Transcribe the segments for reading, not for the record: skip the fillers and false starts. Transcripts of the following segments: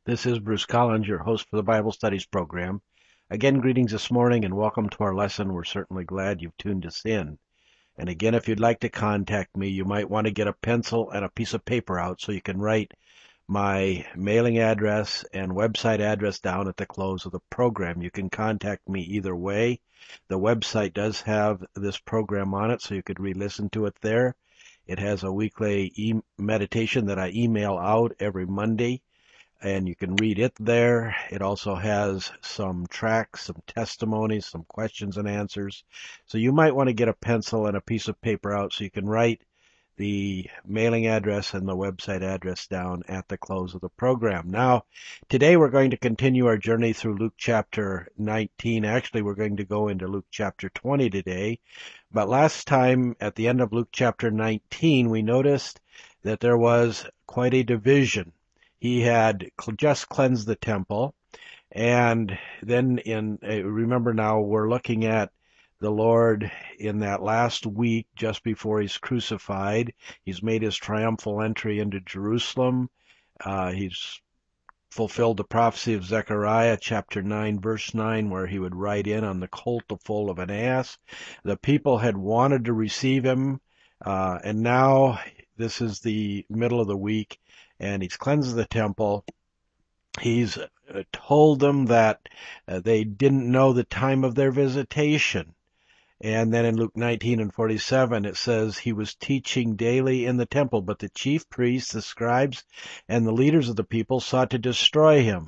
This is Bruce Collins, your host for the Bible Studies program. Again, greetings this morning and welcome to our lesson. We're certainly glad you've tuned us in. And again, if you'd like to contact me, you might want to get a pencil and a piece of paper out so you can write my mailing address and website address down at the close of the program. You can contact me either way. The website does have this program on it, so you could re-listen to it there. It has a weekly meditation that I email out every Monday, and you can read it there. It also has some tracks, some testimonies, some questions and answers. So you might want to get a pencil and a piece of paper out so you can write the mailing address and the website address down at the close of the program. Now, today we're going to continue our journey through Luke chapter 19. Actually, we're going to go into Luke chapter 20 today. But last time, at the end of Luke chapter 19, we noticed that there was quite a division. He had just cleansed the temple, and then remember now, we're looking at the Lord in that last week just before he's crucified. He's made his triumphal entry into Jerusalem. He's fulfilled the prophecy of Zechariah chapter 9 verse 9, where he would ride in on the colt, the foal of an ass. The people had wanted to receive him, and now this is the middle of the week, and he's cleansed the temple. He's told them that they didn't know the time of their visitation. And then in Luke 19 and 47, it says he was teaching daily in the temple, but the chief priests, the scribes, and the leaders of the people sought to destroy him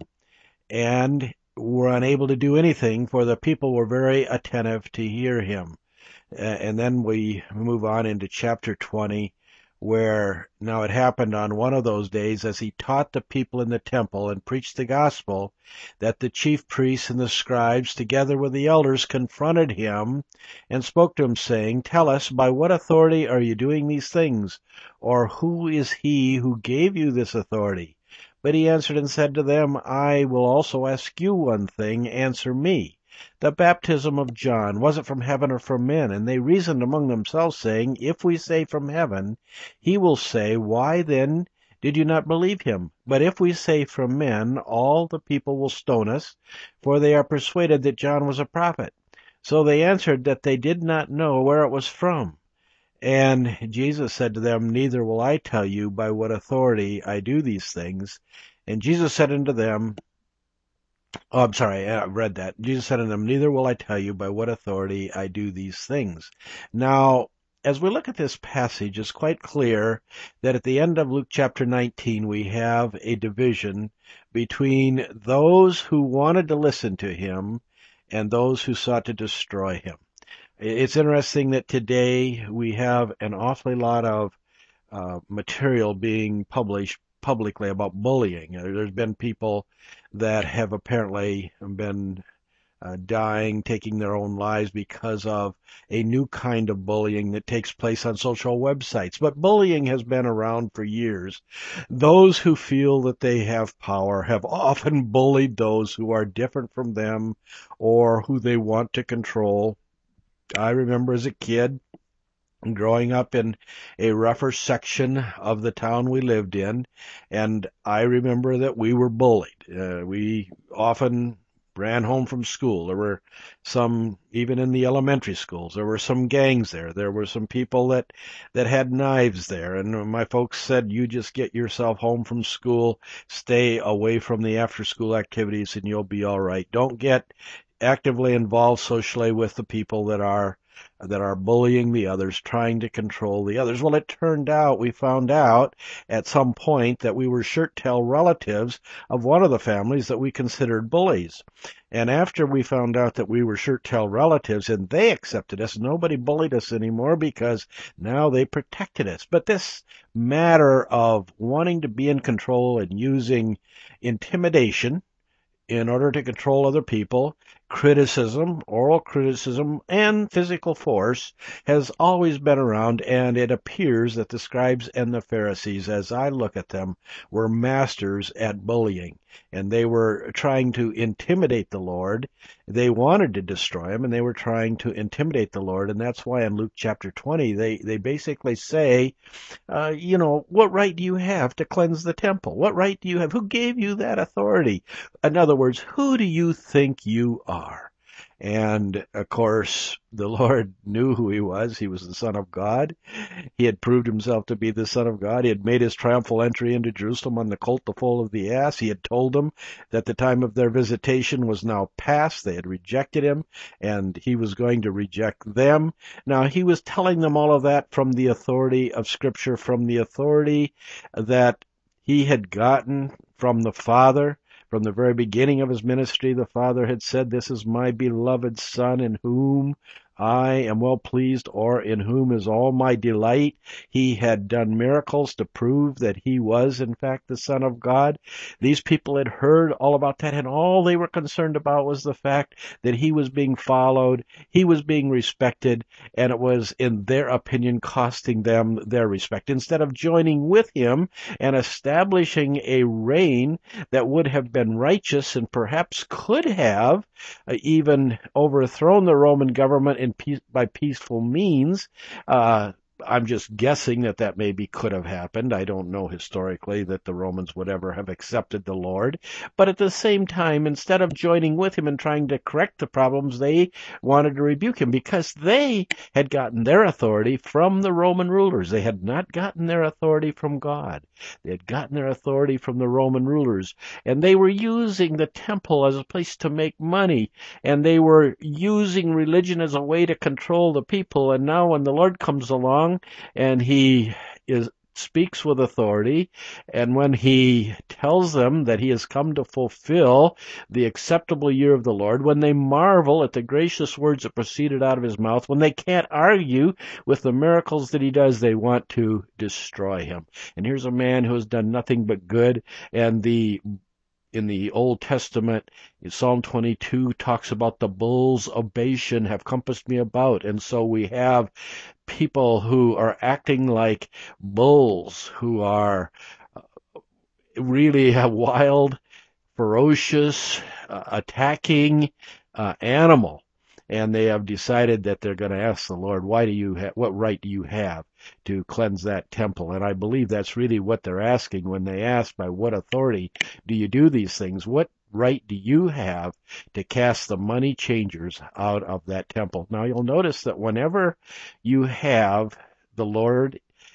and were unable to do anything, for the people were very attentive to hear him. And then we move on into chapter 20, where now it happened on one of those days as he taught the people in the temple and preached the gospel, that the chief priests and the scribes, together with the elders, confronted him and spoke to him, saying, "Tell us, by what authority are you doing these things? Or who is he who gave you this authority?" But he answered and said to them, "I will also ask you one thing. Answer me. The baptism of John, was it from heaven or from men?" And they reasoned among themselves, saying, "If we say from heaven, he will say, why then did you not believe him? But if we say from men, all the people will stone us, for they are persuaded that John was a prophet." So they answered that they did not know where it was from. And Jesus said to them, "Neither will I tell you by what authority I do these things." And Jesus said unto them, Oh, I'm sorry, I read that. Jesus said unto them, "Neither will I tell you by what authority I do these things." Now, as we look at this passage, it's quite clear that at the end of Luke chapter 19, we have a division between those who wanted to listen to him and those who sought to destroy him. It's interesting that today we have an awfully lot of material being published publicly about bullying. There's been people that have apparently been dying, taking their own lives because of a new kind of bullying that takes place on social websites. But bullying has been around for years. Those who feel that they have power have often bullied those who are different from them or who they want to control. I remember as a kid growing up in a rougher section of the town we lived in, and I remember that we were bullied. We often ran home from school. There were some, even in the elementary schools, there were some gangs there. There were some people that had knives there, and my folks said, "You just get yourself home from school, stay away from the after-school activities, and you'll be all right. Don't get actively involved socially with the people that are bullying the others, trying to control the others." Well, we found out at some point that we were shirt-tail relatives of one of the families that we considered bullies. And after we found out that we were shirt-tail relatives and they accepted us, nobody bullied us anymore because now they protected us. But this matter of wanting to be in control and using intimidation in order to control other people criticism, oral criticism, and physical force has always been around, and it appears that the scribes and the Pharisees, as I look at them, were masters at bullying. And they were trying to intimidate the Lord. They wanted to destroy him, and they were trying to intimidate the Lord. And that's why in Luke chapter 20, they basically say, what right do you have to cleanse the temple? What right do you have? Who gave you that authority? In other words, who do you think you are? And of course, the Lord knew who he was. He was the Son of God. He had proved himself to be the Son of God. He had made his triumphal entry into Jerusalem on the colt, the foal of the ass. He had told them that the time of their visitation was now past. They had rejected him, and he was going to reject them. Now, he was telling them all of that from the authority of Scripture, from the authority that he had gotten from the Father. From the very beginning of his ministry, the Father had said, "This is my beloved Son in whom I am well pleased," or "in whom is all my delight." He had done miracles to prove that he was, in fact, the Son of God. These people had heard all about that, and all they were concerned about was the fact that he was being followed, he was being respected, and it was, in their opinion, costing them their respect. Instead of joining with him and establishing a reign that would have been righteous and perhaps could have even overthrown the Roman government by peaceful means. I'm just guessing that maybe could have happened. I don't know historically that the Romans would ever have accepted the Lord. But at the same time, instead of joining with him and trying to correct the problems, they wanted to rebuke him because they had gotten their authority from the Roman rulers. They had not gotten their authority from God. They had gotten their authority from the Roman rulers. And they were using the temple as a place to make money. And they were using religion as a way to control the people. And now when the Lord comes along, and he speaks with authority, and when he tells them that he has come to fulfill the acceptable year of the Lord, when they marvel at the gracious words that proceeded out of his mouth, when they can't argue with the miracles that he does, they want to destroy him. And here's a man who has done nothing but good, and in the Old Testament, Psalm 22 talks about the bulls of Bashan have compassed me about. And so we have people who are acting like bulls, who are really a wild, ferocious, attacking animal. And they have decided that they're going to ask the Lord, what right do you have to cleanse that temple? And I believe that's really what they're asking when they ask, by what authority do you do these things? What right do you have to cast the money changers out of that temple? Now you'll notice that whenever you have the Lord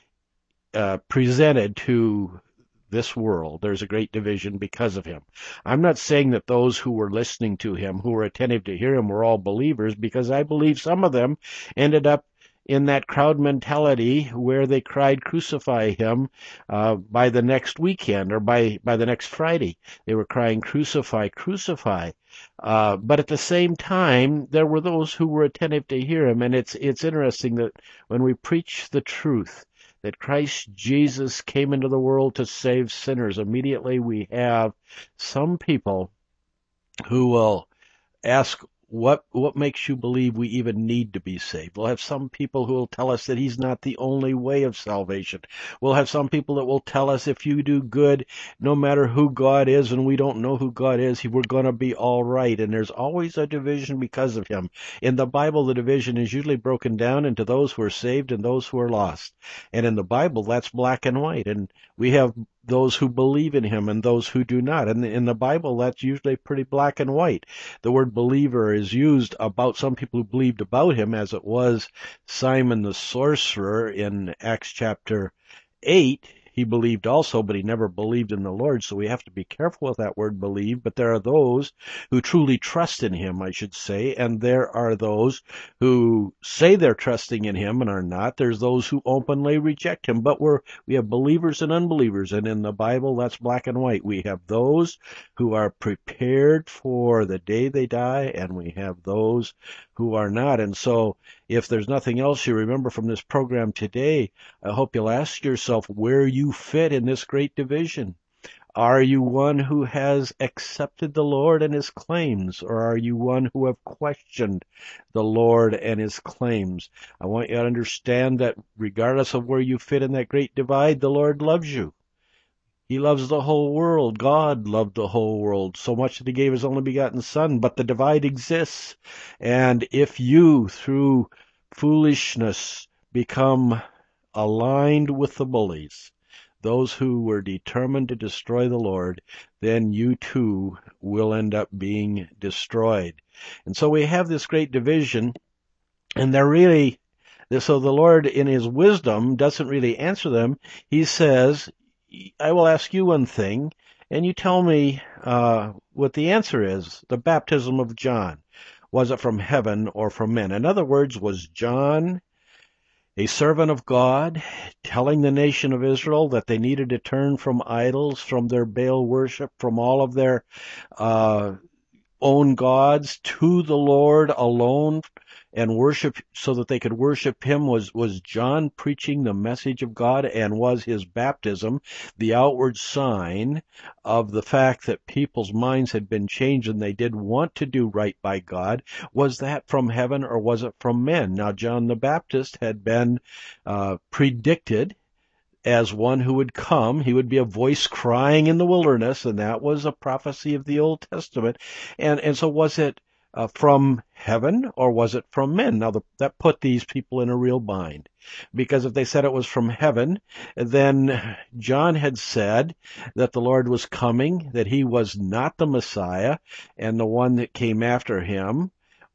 presented to this world, there's a great division because of him. I'm not saying that those who were listening to him, who were attentive to hear him, were all believers, because I believe some of them ended up in that crowd mentality where they cried, "Crucify him," by the next weekend or by the next Friday. They were crying, "Crucify, crucify." But at the same time, there were those who were attentive to hear him. And it's interesting that when we preach the truth, that Christ Jesus came into the world to save sinners, immediately we have some people who will ask, what makes you believe we even need to be saved? We'll have some people who will tell us that he's not the only way of salvation. We'll have some people that will tell us if you do good, no matter who God is, and we don't know who God is, we're going to be all right. And there's always a division because of him. In the Bible, the division is usually broken down into those who are saved and those who are lost. And in the Bible, that's black and white. And we have those who believe in him and those who do not. And in the Bible, that's usually pretty black and white. The word believer is used about some people who believed about him, as it was Simon the sorcerer in Acts chapter 8. He believed also, but he never believed in the Lord, so we have to be careful with that word believe. But there are those who truly trust in him, I should say, and there are those who say they're trusting in him and are not. There's those who openly reject him, but we have believers and unbelievers, and in the Bible, that's black and white. We have those who are prepared for the day they die, and we have those who are not. And so, if there's nothing else you remember from this program today, I hope you'll ask yourself where you fit in this great division. Are you one who has accepted the Lord and his claims, or are you one who have questioned the Lord and his claims? I want you to understand that regardless of where you fit in that great divide, the Lord loves you. He loves the whole world. God loved the whole world so much that he gave his only begotten Son, but the divide exists. And if you, through foolishness, become aligned with the bullies, those who were determined to destroy the Lord, then you too will end up being destroyed. And so we have this great division, and so the Lord in his wisdom doesn't really answer them. He says, I will ask you one thing, and you tell me what the answer is. The baptism of John, was it from heaven or from men? In other words, was John a servant of God, telling the nation of Israel that they needed to turn from idols, from their Baal worship, from all of their own gods to the Lord alone and worship so that they could worship him? Was John preaching the message of God, and was his baptism the outward sign of the fact that people's minds had been changed and they did want to do right by God? Was that from heaven or was it from men? Now, John the Baptist had been predicted as one who would come. He would be a voice crying in the wilderness, and that was a prophecy of the Old Testament. And so was it from heaven or was it from men? Now that put these people in a real bind, because if they said it was from heaven, then John had said that the Lord was coming, that he was not the Messiah, and the one that came after him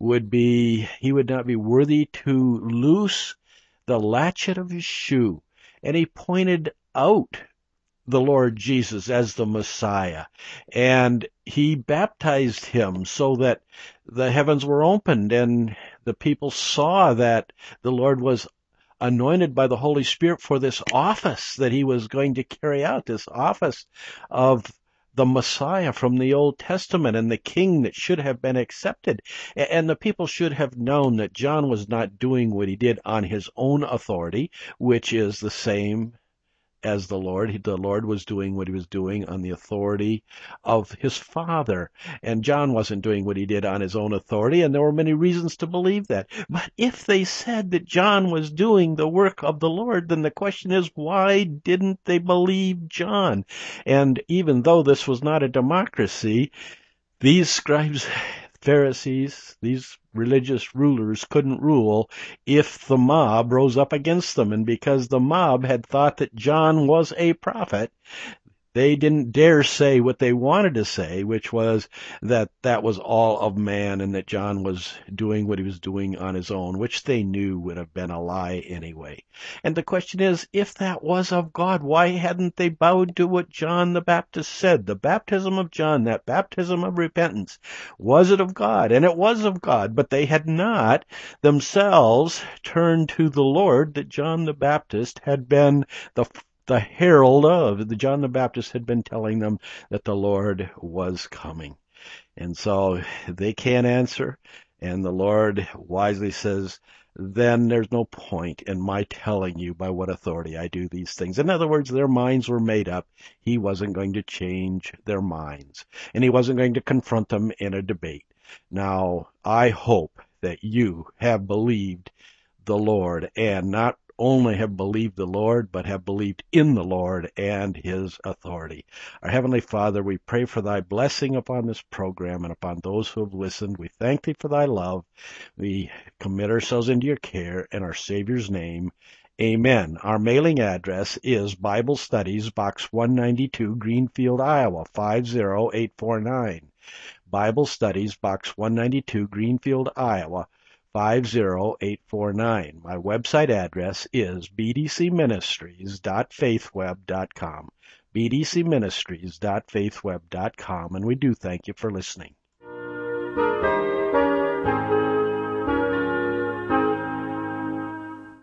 he would not be worthy to loose the latchet of his shoe. And he pointed out the Lord Jesus as the Messiah. And he baptized him so that the heavens were opened and the people saw that the Lord was anointed by the Holy Spirit for this office that he was going to carry out, this office of the Messiah from the Old Testament and the king that should have been accepted. And the people should have known that John was not doing what he did on his own authority, which is the same as the Lord. The Lord was doing what he was doing on the authority of his Father. And John wasn't doing what he did on his own authority, and there were many reasons to believe that. But if they said that John was doing the work of the Lord, then the question is, why didn't they believe John? And even though this was not a democracy, these scribes, Pharisees, these religious rulers couldn't rule if the mob rose up against them. And because the mob had thought that John was a prophet, they didn't dare say what they wanted to say, which was that that was all of man and that John was doing what he was doing on his own, which they knew would have been a lie anyway. And the question is, if that was of God, why hadn't they bowed to what John the Baptist said? The baptism of John, that baptism of repentance, was it of God? And it was of God, but they had not themselves turned to the Lord that John the Baptist had been the herald of. John the Baptist had been telling them that the Lord was coming. And so they can't answer. And the Lord wisely says, then there's no point in my telling you by what authority I do these things. In other words, their minds were made up. He wasn't going to change their minds. And he wasn't going to confront them in a debate. Now, I hope that you have believed the Lord, and not only have believed the Lord, but have believed in the Lord and his authority. Our Heavenly Father, we pray for thy blessing upon this program and upon those who have listened. We thank thee for thy love. We commit ourselves into your care in our Savior's name. Amen. Our mailing address is Bible Studies, Box 192, Greenfield, Iowa, 50849. Bible Studies, Box 192, Greenfield, Iowa, 50849. My website address is bdcministries.faithweb.com. bdcministries.faithweb.com. And we do thank you for listening.